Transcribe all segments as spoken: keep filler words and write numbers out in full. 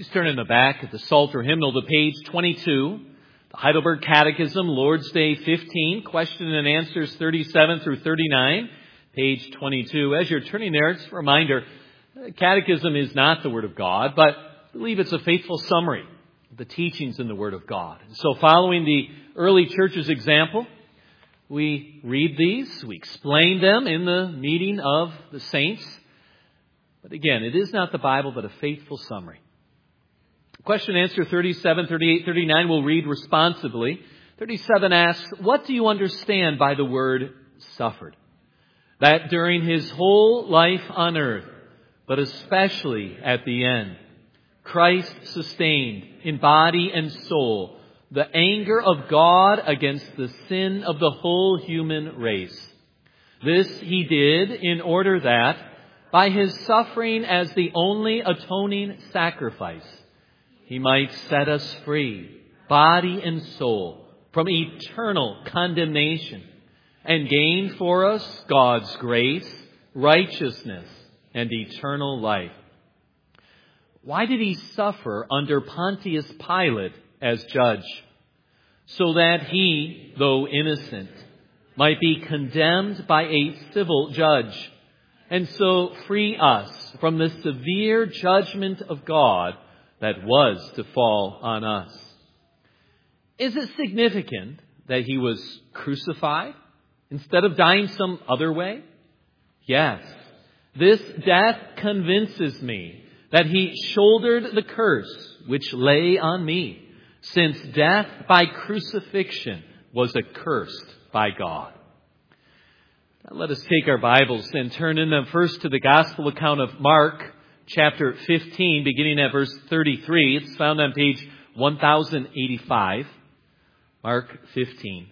Please turn in the back at the Psalter hymnal to page twenty-two, the Heidelberg Catechism, Lord's Day fifteen, question and answers thirty-seven through thirty-nine, page twenty-two. As you're turning there, it's a reminder, the Catechism is not the Word of God, but I believe it's a faithful summary of the teachings in the Word of God. And so following the early church's example, we read these, we explain them in the meeting of the saints. But again, it is not the Bible, but a faithful summary. Question and answer thirty-seven, thirty-eight, thirty-nine will read responsively. thirty-seven asks, what do you understand by the word suffered? That during his whole life on earth, but especially at the end, Christ sustained in body and soul the anger of God against the sin of the whole human race. This he did in order that, by his suffering as the only atoning sacrifice, he might set us free, body and soul, from eternal condemnation and gain for us God's grace, righteousness, and eternal life. Why did he suffer under Pontius Pilate as judge? So that he, though innocent, might be condemned by a civil judge, and so free us from the severe judgment of God that was to fall on us. Is it significant that he was crucified instead of dying some other way? Yes. This death convinces me that he shouldered the curse which lay on me, since death by crucifixion was accursed by God. Now let us take our Bibles and turn in them first to the Gospel account of Mark, chapter fifteen, beginning at verse thirty-three. It's found on page one thousand eighty-five. Mark fifteen.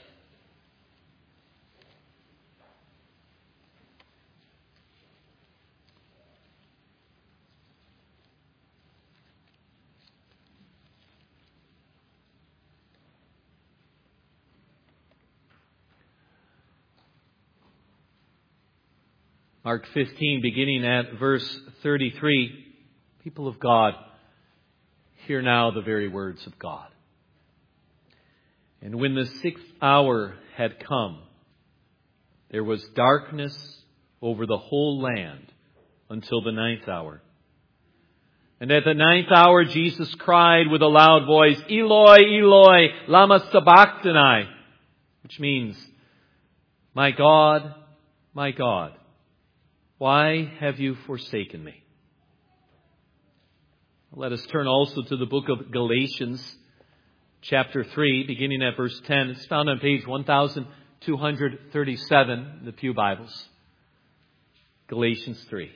Mark fifteen, beginning at verse thirty-three. People of God, hear now the very words of God. And when the sixth hour had come, there was darkness over the whole land until the ninth hour. And at the ninth hour, Jesus cried with a loud voice, Eloi, Eloi, lama sabachthani, which means, my God, my God, why have you forsaken me? Let us turn also to the book of Galatians, chapter three, beginning at verse ten. It's found on page one thousand two hundred thirty-seven in the Pew Bibles. Galatians three.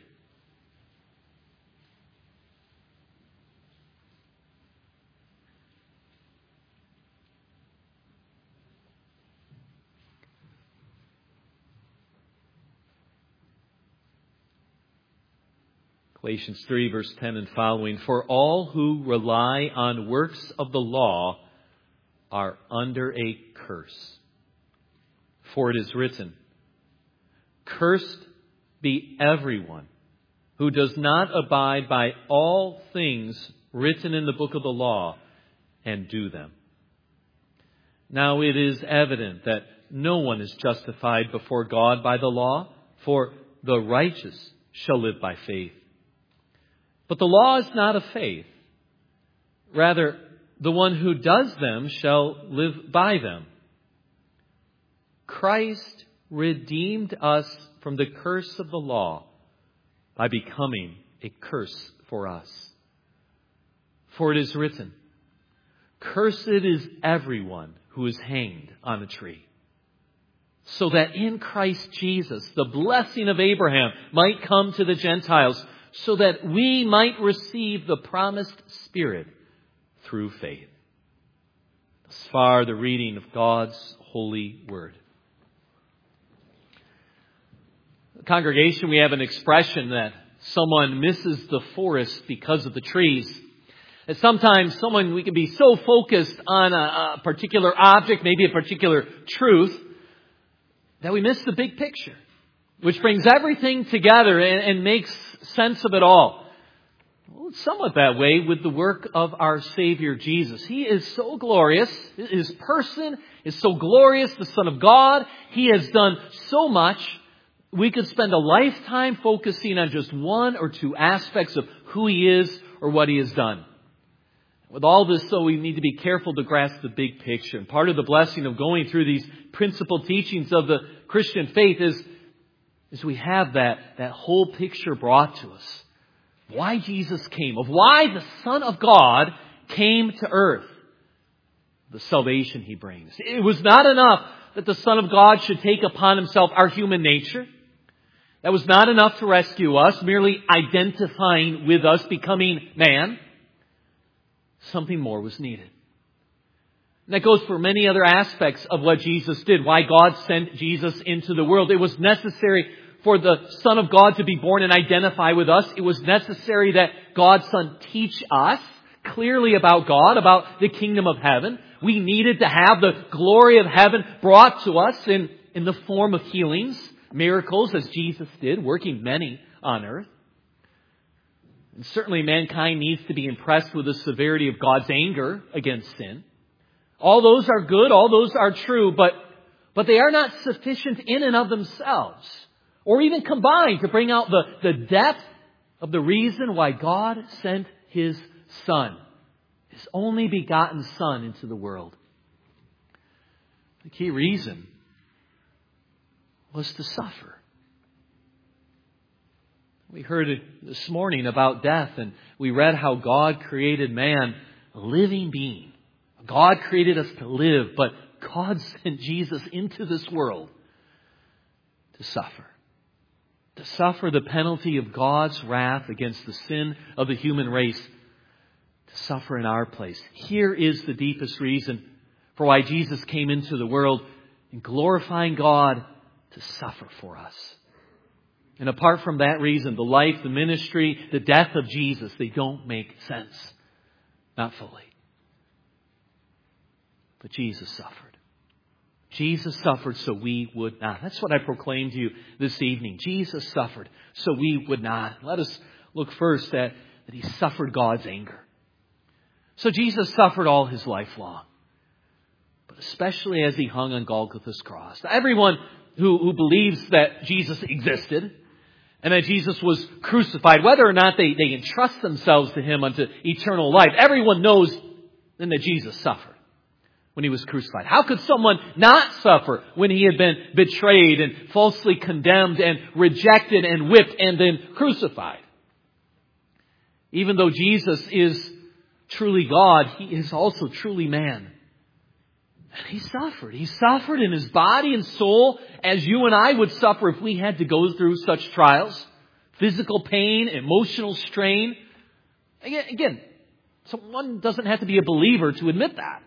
Galatians three, verse ten and following. For all who rely on works of the law are under a curse. For it is written, cursed be everyone who does not abide by all things written in the book of the law and do them. Now it is evident that no one is justified before God by the law, for the righteous shall live by faith. But the law is not of faith. Rather, the one who does them shall live by them. Christ redeemed us from the curse of the law by becoming a curse for us. For it is written, cursed is everyone who is hanged on a tree, so that in Christ Jesus the blessing of Abraham might come to the Gentiles, so that we might receive the promised Spirit through faith. Thus far, the reading of God's holy word. Congregation, we have an expression that someone misses the forest because of the trees. And sometimes someone, we can be so focused on a, a particular object, maybe a particular truth, that we miss the big picture, which brings everything together and, and makes sense of it all. Well, it's somewhat that way with the work of our Savior Jesus. He is so glorious. His person is so glorious, the Son of God. He has done so much. We could spend a lifetime focusing on just one or two aspects of who He is or what He has done. With all this, though, we need to be careful to grasp the big picture. And part of the blessing of going through these principal teachings of the Christian faith is, is we have that, that whole picture brought to us. Why Jesus came, of why the Son of God came to earth. The salvation He brings. It was not enough that the Son of God should take upon Himself our human nature. That was not enough to rescue us, merely identifying with us, becoming man. Something more was needed. And that goes for many other aspects of what Jesus did, why God sent Jesus into the world. It was necessary for the Son of God to be born and identify with us. It was necessary that God's Son teach us clearly about God, about the kingdom of heaven. We needed to have the glory of heaven brought to us in, in the form of healings, miracles, as Jesus did, working many on earth. And certainly mankind needs to be impressed with the severity of God's anger against sin. All those are good, all those are true, but, but they are not sufficient in and of themselves, or even combined to bring out the, the depth of the reason why God sent His Son, His only begotten Son, into the world. The key reason was to suffer. We heard it this morning about death, and we read how God created man, a living being. God created us to live, but God sent Jesus into this world to suffer. To suffer the penalty of God's wrath against the sin of the human race. To suffer in our place. Here is the deepest reason for why Jesus came into the world, in glorifying God, to suffer for us. And apart from that reason, the life, the ministry, the death of Jesus, they don't make sense. Not fully. But Jesus suffered. Jesus suffered so we would not. That's what I proclaimed to you this evening. Jesus suffered so we would not. Let us look first at that He suffered God's anger. So Jesus suffered all His life long. But especially as He hung on Golgotha's cross. Now, everyone who, who believes that Jesus existed and that Jesus was crucified, whether or not they, they entrust themselves to Him unto eternal life, everyone knows then that Jesus suffered when He was crucified. How could someone not suffer when He had been betrayed and falsely condemned and rejected and whipped and then crucified? Even though Jesus is truly God, He is also truly man. And He suffered. He suffered in His body and soul as you and I would suffer if we had to go through such trials. Physical pain, emotional strain. Again, again, someone doesn't have to be a believer to admit that.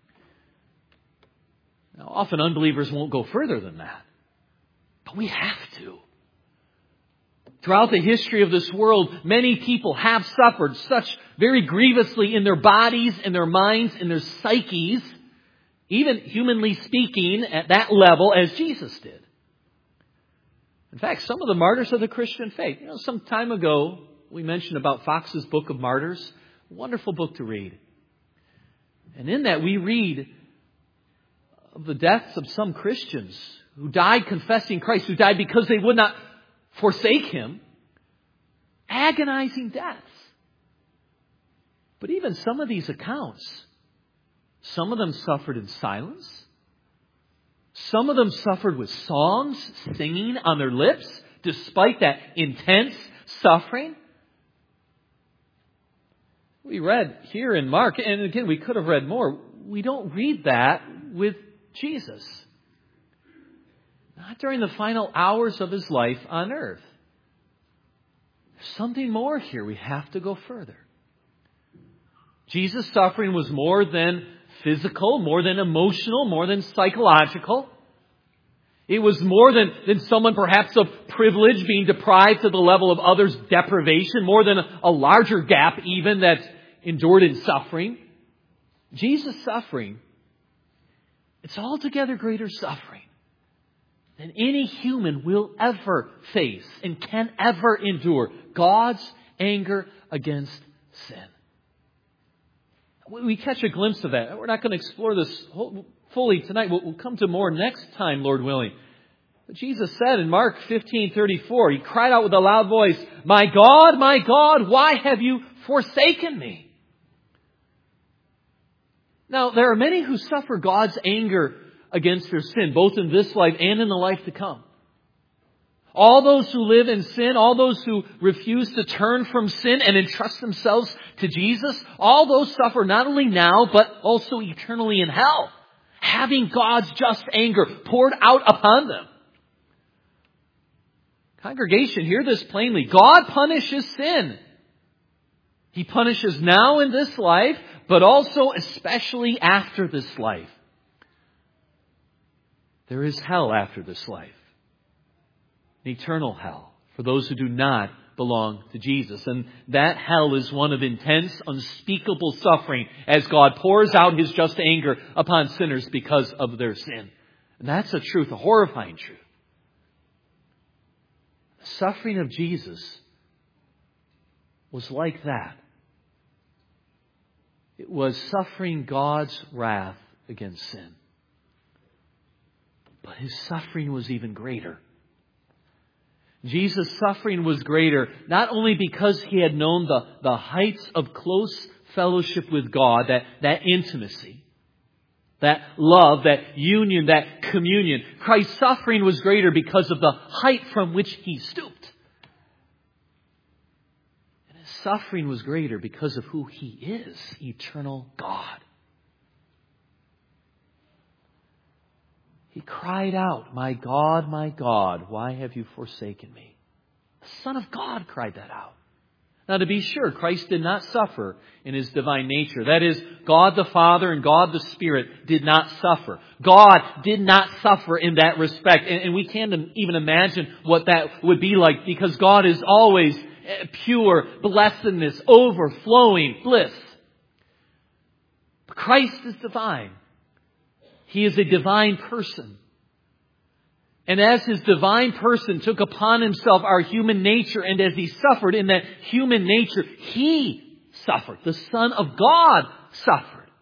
Now, often unbelievers won't go further than that. But we have to. Throughout the history of this world, many people have suffered such very grievously in their bodies, in their minds, in their psyches, even humanly speaking, at that level as Jesus did. In fact, some of the martyrs of the Christian faith. You know, some time ago, we mentioned about Fox's Book of Martyrs. A wonderful book to read. And in that we read of the deaths of some Christians who died confessing Christ, who died because they would not forsake Him. Agonizing deaths. But even some of these accounts, some of them suffered in silence. Some of them suffered with songs, singing on their lips, despite that intense suffering. We read here in Mark, and again, we could have read more. We don't read that with Jesus. Not during the final hours of His life on earth. There's something more here. We have to go further. Jesus' suffering was more than physical, more than emotional, more than psychological. It was more than, than someone perhaps of privilege being deprived to the level of others' deprivation, more than a, a larger gap even that endured in suffering. Jesus' suffering, it's altogether greater suffering than any human will ever face and can ever endure. God's anger against sin. We catch a glimpse of that. We're not going to explore this fully tonight. We'll come to more next time, Lord willing. But Jesus said in Mark fifteen thirty-four, He cried out with a loud voice, "My God, my God, why have you forsaken me?" Now, there are many who suffer God's anger against their sin, both in this life and in the life to come. All those who live in sin, all those who refuse to turn from sin and entrust themselves to Jesus, all those suffer not only now, but also eternally in hell, having God's just anger poured out upon them. Congregation, hear this plainly. God punishes sin. He punishes now in this life, but also especially after this life. There is hell after this life. An eternal hell for those who do not belong to Jesus. And that hell is one of intense, unspeakable suffering as God pours out His just anger upon sinners because of their sin. And that's a truth, a horrifying truth. The suffering of Jesus was like that. It was suffering God's wrath against sin. But His suffering was even greater. Jesus' suffering was greater, not only because He had known the, the heights of close fellowship with God, that, that intimacy, that love, that union, that communion. Christ's suffering was greater because of the height from which He stooped. And His suffering was greater because of who He is, eternal God. He cried out, "My God, my God, why have you forsaken me?" The Son of God cried that out. Now, to be sure, Christ did not suffer in His divine nature. That is, God the Father and God the Spirit did not suffer. God did not suffer in that respect. And, and we can't even imagine what that would be like, because God is always pure blessedness, overflowing bliss. But Christ is divine. He is a divine person. And as His divine person took upon Himself our human nature, and as He suffered in that human nature, He suffered. The Son of God suffered.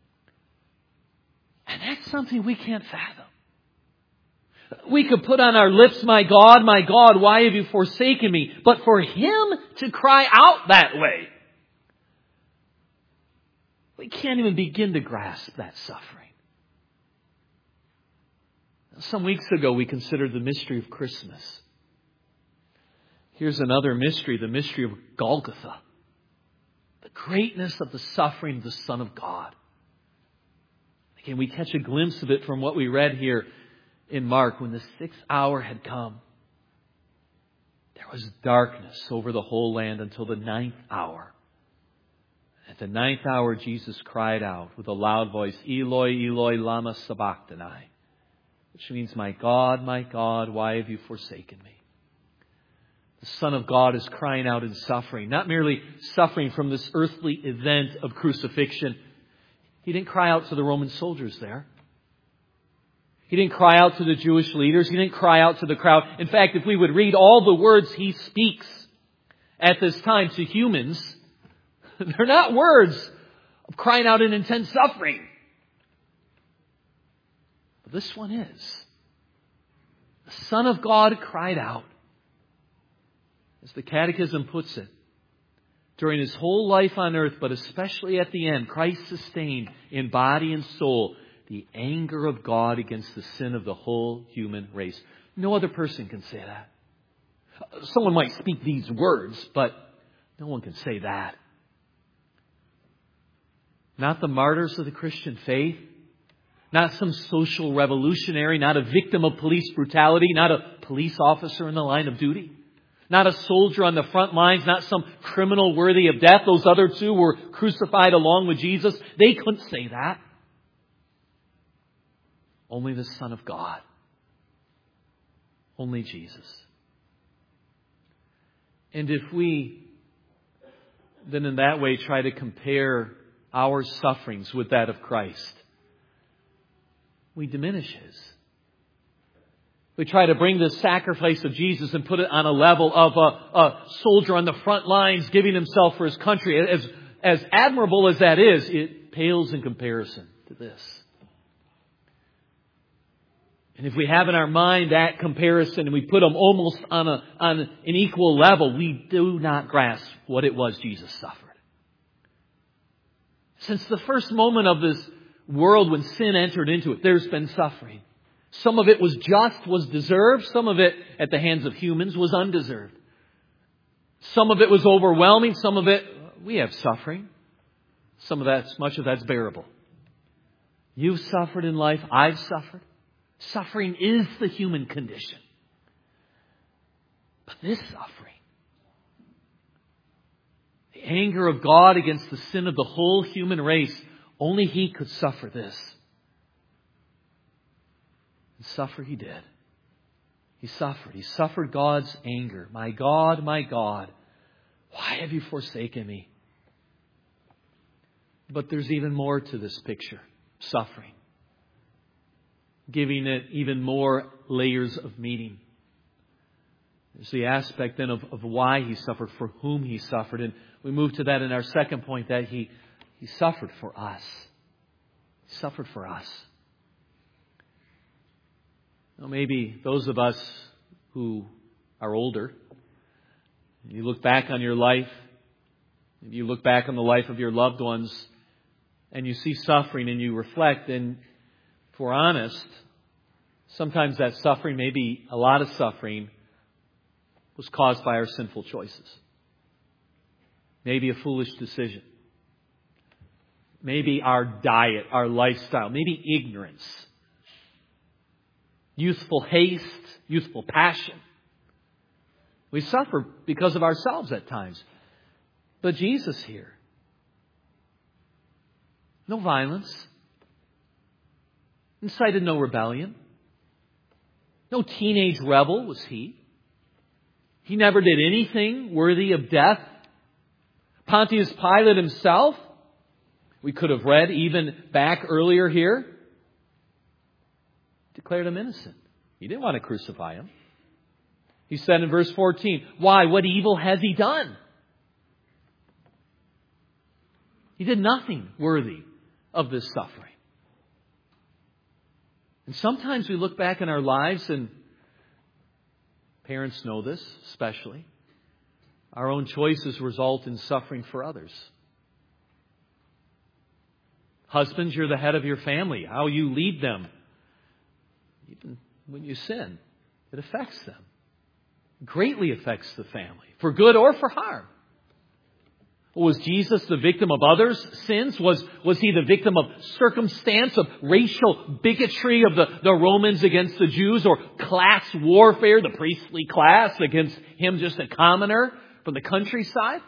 And that's something we can't fathom. We could put on our lips, "My God, my God, why have you forsaken me?" But for Him to cry out that way, we can't even begin to grasp that suffering. Some weeks ago, we considered the mystery of Christmas. Here's another mystery, the mystery of Golgotha. The greatness of the suffering of the Son of God. Again, we catch a glimpse of it from what we read here in Mark. When the sixth hour had come, there was darkness over the whole land until the ninth hour. At the ninth hour, Jesus cried out with a loud voice, "Eloi, Eloi, lama sabachthani," which means, "My God, my God, why have you forsaken me?" The Son of God is crying out in suffering, not merely suffering from this earthly event of crucifixion. He didn't cry out to the Roman soldiers there. He didn't cry out to the Jewish leaders. He didn't cry out to the crowd. In fact, if we would read all the words He speaks at this time to humans, they're not words of crying out in intense suffering. This one is. The Son of God cried out. As the Catechism puts it, during His whole life on earth, but especially at the end, Christ sustained in body and soul the anger of God against the sin of the whole human race. No other person can say that. Someone might speak these words, but no one can say that. Not the martyrs of the Christian faith. Not some social revolutionary, not a victim of police brutality, not a police officer in the line of duty, not a soldier on the front lines, not some criminal worthy of death. Those other two were crucified along with Jesus. They couldn't say that. Only the Son of God. Only Jesus. And if we then in that way try to compare our sufferings with that of Christ, we diminish His. We try to bring the sacrifice of Jesus and put it on a level of a, a soldier on the front lines giving himself for his country. As, as admirable as that is, it pales in comparison to this. And if we have in our mind that comparison and we put them almost on, a, on an equal level, we do not grasp what it was Jesus suffered. Since the first moment of this world when sin entered into it, there's been suffering. Some of it was just, was deserved. Some of it at the hands of humans was undeserved. Some of it was overwhelming. Some of it, we have suffering. Some of that's, much of that's bearable. You've suffered in life. I've suffered. Suffering is the human condition. But this suffering, the anger of God against the sin of the whole human race, only He could suffer this. And suffer He did. He suffered. He suffered God's anger. My God, my God, why have you forsaken me? But there's even more to this picture. Suffering. Giving it even more layers of meaning. There's the aspect then of, of why He suffered, for whom He suffered. And we move to that in our second point, that He, he suffered for us. He suffered for us. Now maybe those of us who are older, you look back on your life, you look back on the life of your loved ones, and you see suffering and you reflect, and if we're honest, sometimes that suffering, maybe a lot of suffering, was caused by our sinful choices. Maybe a foolish decision. Maybe our diet, our lifestyle. Maybe ignorance. Youthful haste, youthful passion. We suffer because of ourselves at times. But Jesus here, no violence. Incited no rebellion. No teenage rebel was He. He never did anything worthy of death. Pontius Pilate himself, we could have read even back earlier here, declared Him innocent. He didn't want to crucify Him. He said in verse fourteen, why? What evil has He done? He did nothing worthy of this suffering. And sometimes we look back in our lives, and parents know this especially. Our own choices result in suffering for others. Husbands, you're the head of your family. How you lead them, even when you sin, it affects them. It greatly affects the family, for good or for harm. Was Jesus the victim of others' sins? Was, was He the victim of circumstance, of racial bigotry of the, the Romans against the Jews, or class warfare, the priestly class against him, just a commoner from the countryside?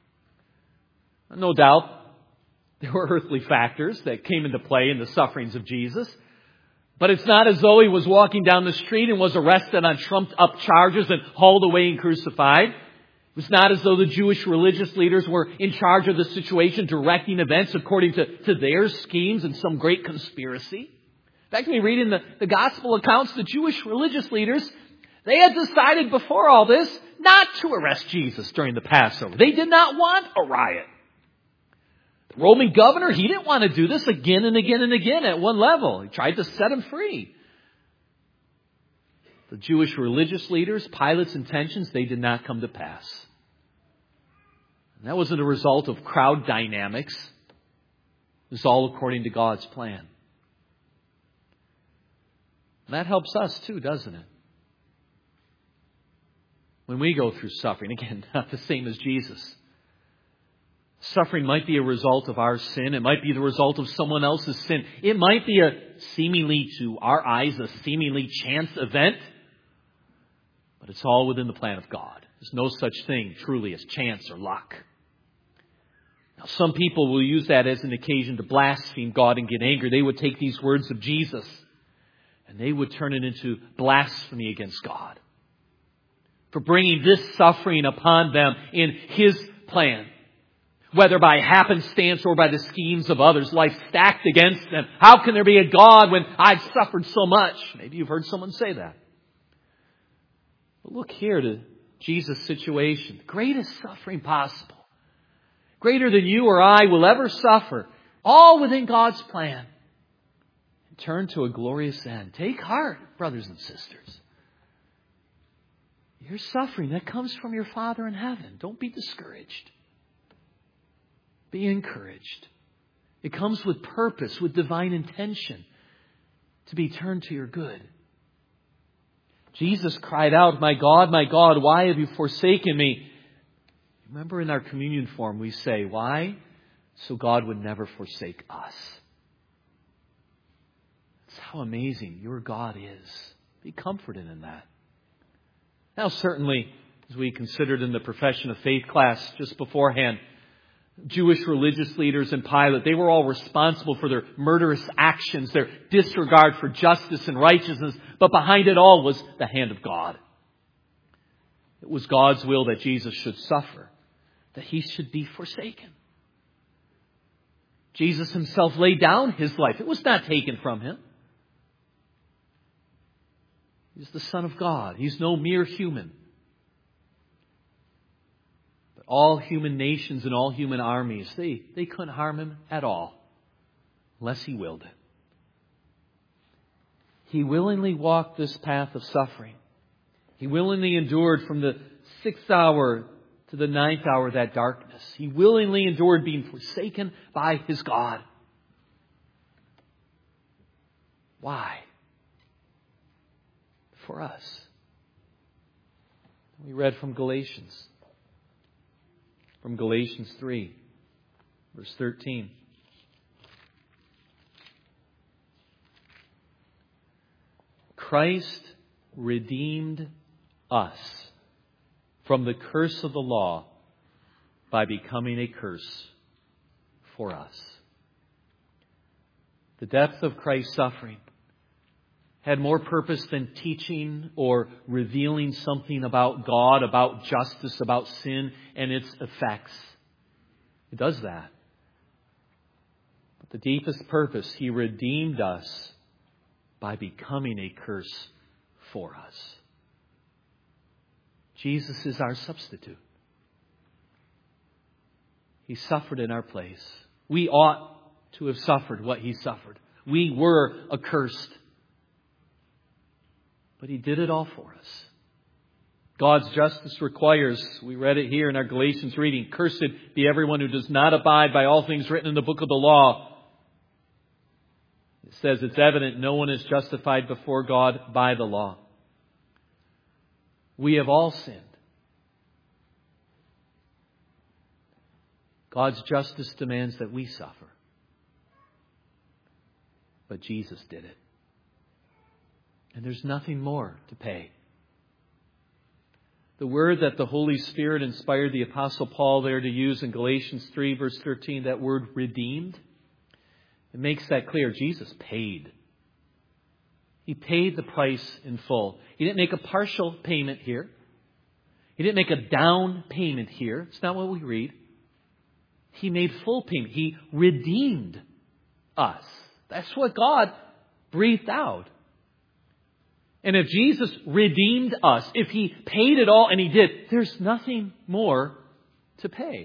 No doubt there were earthly factors that came into play in the sufferings of Jesus. But it's not as though He was walking down the street and was arrested on trumped up charges and hauled away and crucified. It was not as though the Jewish religious leaders were in charge of the situation, directing events according to, to their schemes and some great conspiracy. In fact, when we read in the, the gospel accounts, the Jewish religious leaders, they had decided before all this not to arrest Jesus during the Passover. They did not want a riot. The Roman governor, he didn't want to do this again and again and again at one level. He tried to set him free. The Jewish religious leaders, Pilate's intentions, they did not come to pass. And that wasn't a result of crowd dynamics. It was all according to God's plan. And that helps us too, doesn't it? When we go through suffering, again, not the same as Jesus. Suffering might be a result of our sin. It might be the result of someone else's sin. It might be a seemingly, to our eyes, a seemingly chance event. But it's all within the plan of God. There's no such thing truly as chance or luck. Now, some people will use that as an occasion to blaspheme God and get angry. They would take these words of Jesus and they would turn it into blasphemy against God for bringing this suffering upon them in His plan. Whether by happenstance or by the schemes of others, life stacked against them. How can there be a God when I've suffered so much? Maybe you've heard someone say that. But look here to Jesus' situation. The greatest suffering possible. Greater than you or I will ever suffer. All within God's plan. And turn to a glorious end. Take heart, brothers and sisters. Your suffering, that comes from your Father in heaven. Don't be discouraged. Be encouraged. It comes with purpose, with divine intention to be turned to your good. Jesus cried out, "My God, my God, why have you forsaken me?" Remember in our communion form we say, why? So God would never forsake us. That's how amazing your God is. Be comforted in that. Now certainly, as we considered in the profession of faith class just beforehand, Jewish religious leaders and Pilate, they were all responsible for their murderous actions, their disregard for justice and righteousness. But behind it all was the hand of God. It was God's will that Jesus should suffer, that He should be forsaken. Jesus Himself laid down His life. It was not taken from Him. He's the Son of God. He's no mere human. But all human nations and all human armies, they, they couldn't harm Him at all, unless He willed it. He willingly walked this path of suffering. He willingly endured from the sixth hour to the ninth hour that darkness. He willingly endured being forsaken by His God. Why? For us. We read from Galatians. From Galatians three, verse thirteen. Christ redeemed us from the curse of the law by becoming a curse for us. The depth of Christ's suffering had more purpose than teaching or revealing something about God, about justice, about sin and its effects. It does that. But the deepest purpose, He redeemed us by becoming a curse for us. Jesus is our substitute. He suffered in our place. We ought to have suffered what He suffered. We were accursed. But He did it all for us. God's justice requires, we read it here in our Galatians reading, "Cursed be everyone who does not abide by all things written in the book of the law." It says it's evident no one is justified before God by the law. We have all sinned. God's justice demands that we suffer. But Jesus did it. And there's nothing more to pay. The word that the Holy Spirit inspired the Apostle Paul there to use in Galatians three, verse thirteen, that word redeemed, it makes that clear. Jesus paid. He paid the price in full. He didn't make a partial payment here. He didn't make a down payment here. It's not what we read. He made full payment. He redeemed us. That's what God breathed out. And if Jesus redeemed us, if He paid it all, and He did, there's nothing more to pay.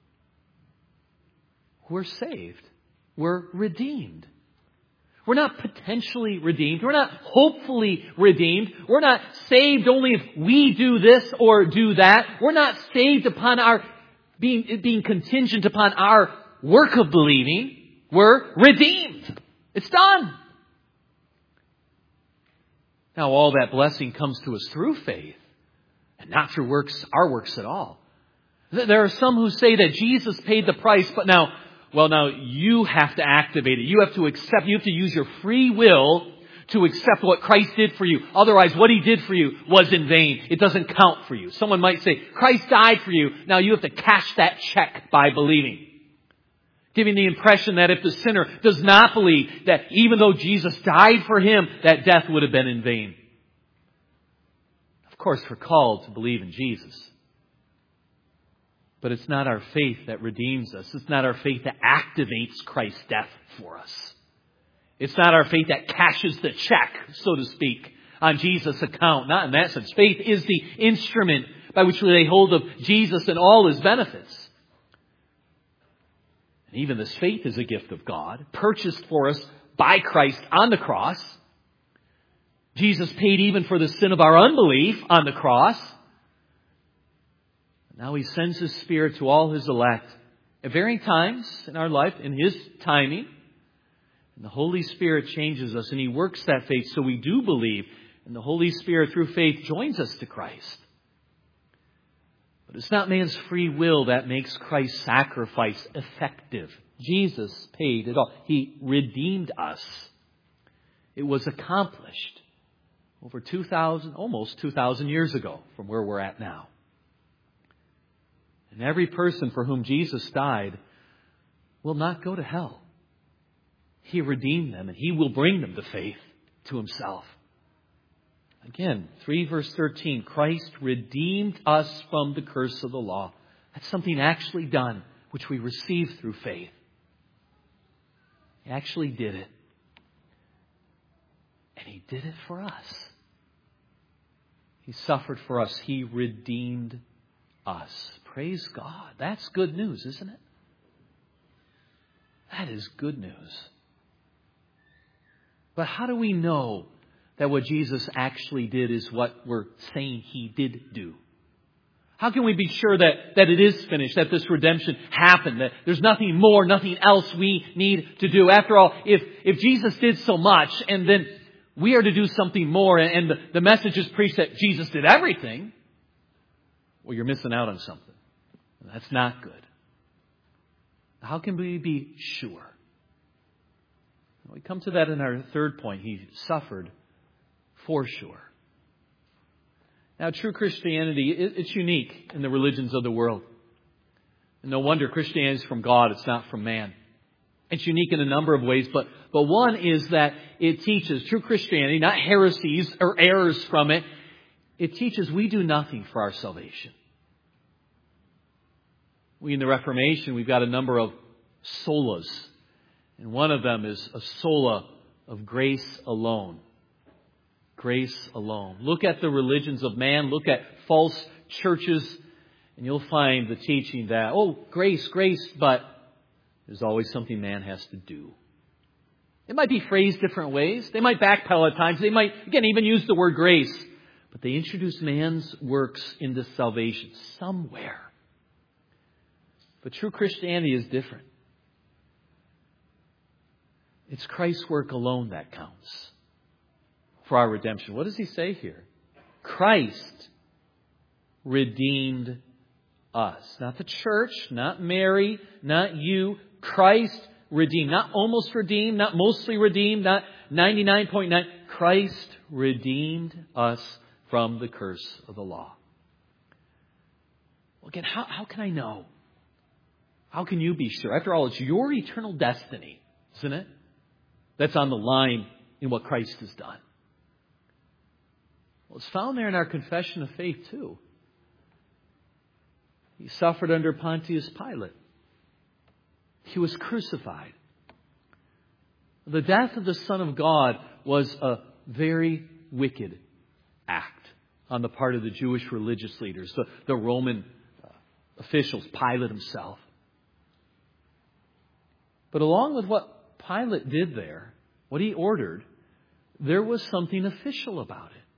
We're saved. We're redeemed. We're not potentially redeemed. We're not hopefully redeemed. We're not saved only if we do this or do that. We're not saved upon our being, being contingent upon our work of believing. We're redeemed. It's done. Now all that blessing comes to us through faith and not through works, our works at all. There are some who say that Jesus paid the price, but now, well, now you have to activate it. You have to accept, you have to use your free will to accept what Christ did for you. Otherwise, what He did for you was in vain. It doesn't count for you. Someone might say, Christ died for you. Now you have to cash that check by believing. Giving the impression that if the sinner does not believe that even though Jesus died for him, that death would have been in vain. Of course, we're called to believe in Jesus. But it's not our faith that redeems us. It's not our faith that activates Christ's death for us. It's not our faith that cashes the check, so to speak, on Jesus' account. Not in that sense. Faith is the instrument by which we lay hold of Jesus and all His benefits. And even this faith is a gift of God, purchased for us by Christ on the cross. Jesus paid even for the sin of our unbelief on the cross. Now He sends His Spirit to all His elect at varying times in our life, in His timing. And the Holy Spirit changes us, and He works that faith so we do believe. And the Holy Spirit, through faith, joins us to Christ. But it's not man's free will that makes Christ's sacrifice effective. Jesus paid it all. He redeemed us. It was accomplished over two thousand, almost two thousand years ago from where we're at now. And every person for whom Jesus died will not go to hell. He redeemed them, and He will bring them to faith, to Himself. Again, three verse thirteen, Christ redeemed us from the curse of the law. That's something actually done, which we receive through faith. He actually did it. And He did it for us. He suffered for us. He redeemed us. Praise God. That's good news, isn't it? That is good news. But how do we know that what Jesus actually did is what we're saying He did do? How can we be sure that, that it is finished, that this redemption happened, that there's nothing more, nothing else we need to do? After all, if, if Jesus did so much and then we are to do something more and the, the message is preached that Jesus did everything, well, you're missing out on something. That's not good. How can we be sure? We come to that in our third point. He suffered for sure. Now, true Christianity, it's unique in the religions of the world. And no wonder Christianity is from God. It's not from man. It's unique in a number of ways. But, but one is that it teaches true Christianity, not heresies or errors from it. It teaches we do nothing for our salvation. We in the Reformation, we've got a number of solas. And one of them is a sola of grace alone. Grace alone. Look at the religions of man. Look at false churches. And you'll find the teaching that, oh, grace, grace, but there's always something man has to do. It might be phrased different ways. They might backpedal at times. They might, again, even use the word grace. But they introduce man's works into salvation somewhere. But true Christianity is different. It's Christ's work alone that counts for our redemption. What does he say here? Christ redeemed us. Not the church, not Mary, not you. Christ redeemed. Not almost redeemed, not mostly redeemed, not ninety-nine point nine. Christ redeemed us from the curse of the law. Well, again, how, how can I know? How can you be sure? After all, it's your eternal destiny, isn't it? That's on the line in what Christ has done. Well, it's found there in our confession of faith too. He suffered under Pontius Pilate. He was crucified. The death of the Son of God was a very wicked act on the part of the Jewish religious leaders, the, the Roman uh, officials, Pilate himself. But along with what Pilate did there, what he ordered, there was something official about it.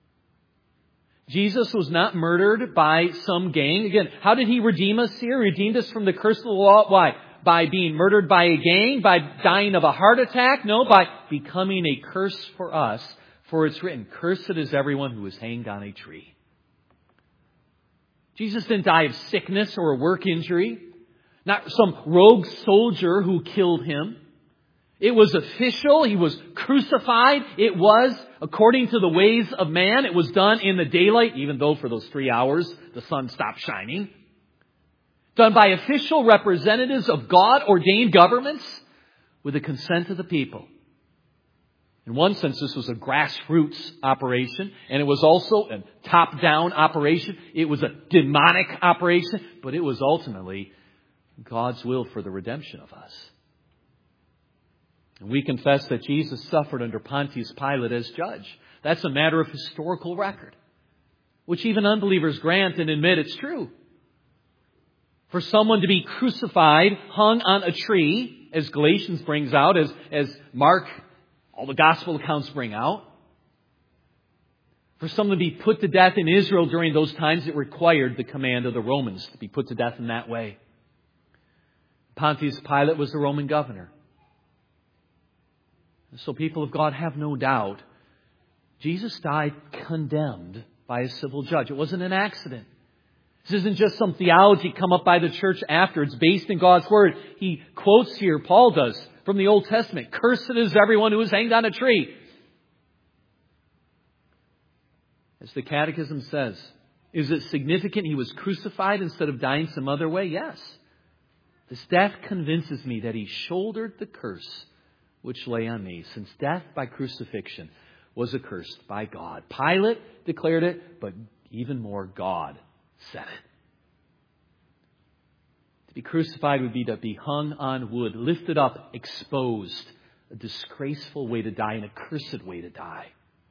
Jesus was not murdered by some gang. Again, how did he redeem us here? He redeemed us from the curse of the law. Why? By being murdered by a gang? By dying of a heart attack? No, by becoming a curse for us. For it's written, cursed is everyone who is hanged on a tree. Jesus didn't die of sickness or a work injury. Not some rogue soldier who killed him. It was official. He was crucified. It was, according to the ways of man, it was done in the daylight, even though for those three hours the sun stopped shining. Done by official representatives of God-ordained governments with the consent of the people. In one sense, this was a grassroots operation, and it was also a top-down operation. It was a demonic operation, but it was ultimately God's will for the redemption of us. And we confess that Jesus suffered under Pontius Pilate as judge. That's a matter of historical record, which even unbelievers grant and admit it's true. For someone to be crucified, hung on a tree, as Galatians brings out, as, as Mark, all the gospel accounts bring out, for someone to be put to death in Israel during those times, it required the command of the Romans to be put to death in that way. Pontius Pilate was the Roman governor. So people of God have no doubt Jesus died condemned by a civil judge. It wasn't an accident. This isn't just some theology come up by the church after. It's based in God's Word. He quotes here, Paul does, from the Old Testament. Cursed is everyone who is hanged on a tree. As the Catechism says, is it significant he was crucified instead of dying some other way? Yes. This death convinces me that he shouldered the curse which lay on me, since death by crucifixion was accursed by God. Pilate declared it, but even more, God said it. To be crucified would be to be hung on wood, lifted up, exposed. A disgraceful way to die, an accursed way to die.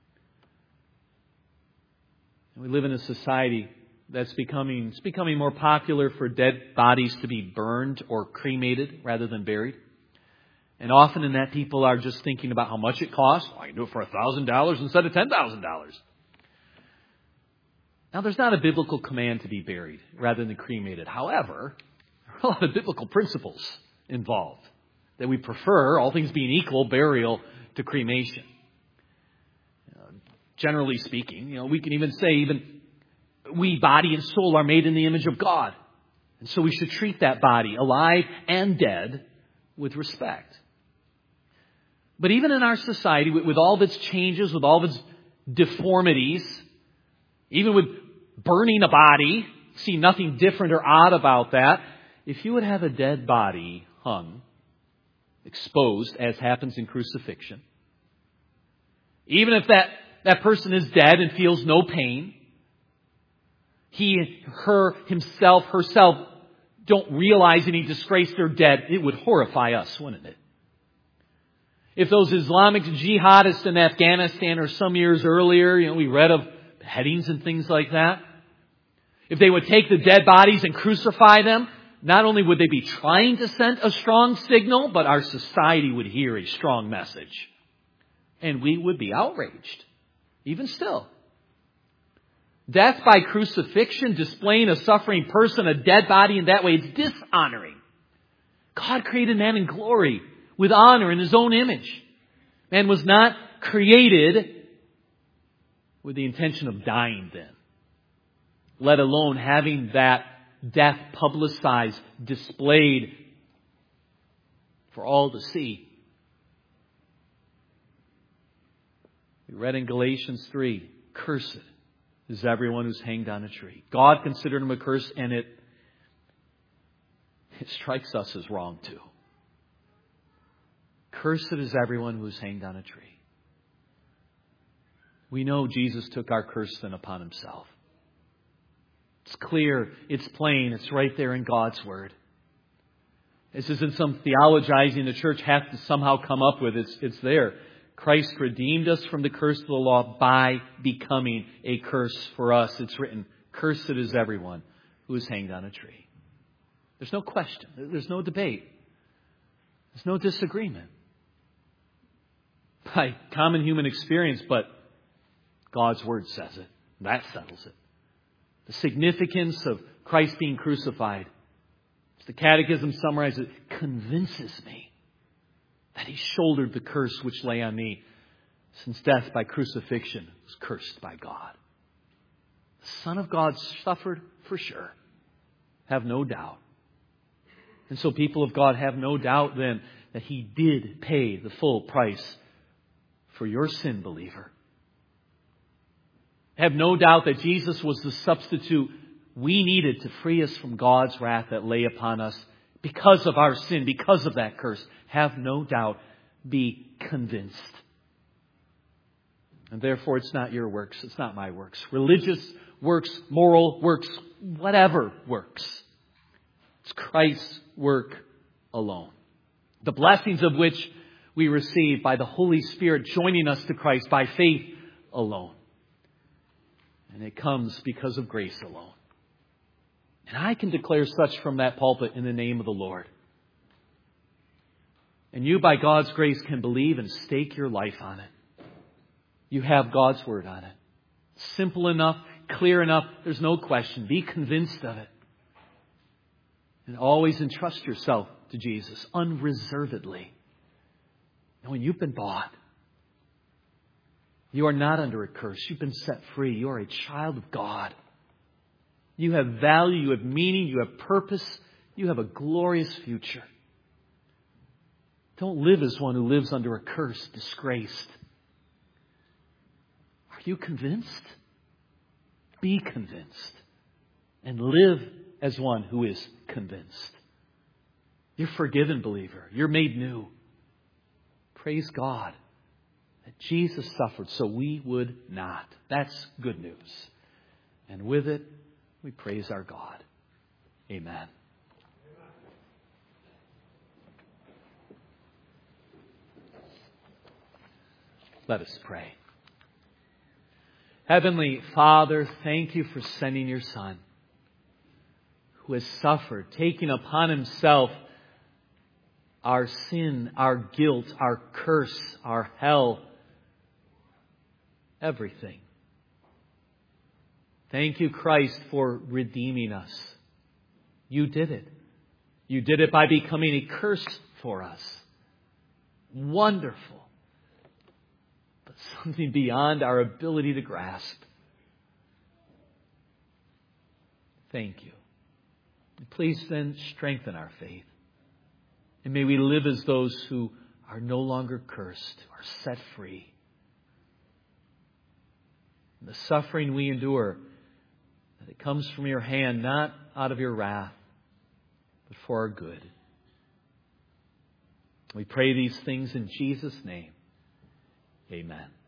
We live in a society that's becoming, it's becoming more popular for dead bodies to be burned or cremated rather than buried. And often in that, people are just thinking about how much it costs. Well, I can do it for one thousand dollars instead of ten thousand dollars. Now, there's not a biblical command to be buried rather than cremated. However, there are a lot of biblical principles involved that we prefer, all things being equal, burial to cremation. Uh, generally speaking, you know, we can even say even we, body and soul, are made in the image of God. And so we should treat that body, alive and dead, with respect. But even in our society, with, with all of its changes, with all of its deformities, even with burning a body, see nothing different or odd about that. If you would have a dead body hung, exposed, as happens in crucifixion, even if that, that person is dead and feels no pain, he, her, himself, herself don't realize any disgrace, they're dead, it would horrify us, wouldn't it? If those Islamic jihadists in Afghanistan or some years earlier, you know, we read of beheadings and things like that. If they would take the dead bodies and crucify them, not only would they be trying to send a strong signal, but our society would hear a strong message. And we would be outraged, even still. Death by crucifixion, displaying a suffering person, a dead body in that way, it's dishonoring. God created man in glory, with honor in His own image. Man was not created with the intention of dying then, let alone having that death publicized, displayed for all to see. We read in Galatians three, cursed is everyone who's hanged on a tree. God considered him a curse, and it, it strikes us as wrong too. Cursed is everyone who is hanged on a tree. We know Jesus took our curse then upon Himself. It's clear, it's plain, it's right there in God's Word. This isn't some theologizing the church has to somehow come up with. It's, it's there. Christ redeemed us from the curse of the law by becoming a curse for us. It's written, cursed is everyone who is hanged on a tree. There's no question. There's no debate. There's no disagreement. By common human experience, but God's Word says it. That settles it. The significance of Christ being crucified, as the Catechism summarizes it, convinces me that He shouldered the curse which lay on me, since death by crucifixion was cursed by God. The Son of God suffered for sure. Have no doubt. And so people of God have no doubt then that He did pay the full price for your sin, believer. Have no doubt that Jesus was the substitute we needed to free us from God's wrath that lay upon us because of our sin, because of that curse. Have no doubt. Be convinced. And therefore, it's not your works. It's not my works. Religious works, moral works, whatever works. It's Christ's work alone. The blessings of which we receive by the Holy Spirit joining us to Christ by faith alone. And it comes because of grace alone. And I can declare such from that pulpit in the name of the Lord. And you, by God's grace, can believe and stake your life on it. You have God's Word on it. Simple enough, clear enough, there's no question. Be convinced of it. And always entrust yourself to Jesus unreservedly, knowing you've been bought. You are not under a curse. You've been set free. You are a child of God. You have value. You have meaning. You have purpose. You have a glorious future. Don't live as one who lives under a curse, disgraced. Are you convinced? Be convinced. And live as one who is convinced. You're forgiven, believer. You're made new. Praise God that Jesus suffered so we would not. That's good news. And with it, we praise our God. Amen. Let us pray. Heavenly Father, thank you for sending your Son, who has suffered, taking upon himself our sin, our guilt, our curse, our hell, everything. Thank you, Christ, for redeeming us. You did it. You did it by becoming a curse for us. Wonderful. But something beyond our ability to grasp. Thank you. Please then strengthen our faith. And may we live as those who are no longer cursed, are set free. And the suffering we endure, that it comes from your hand, not out of your wrath, but for our good. We pray these things in Jesus' name. Amen.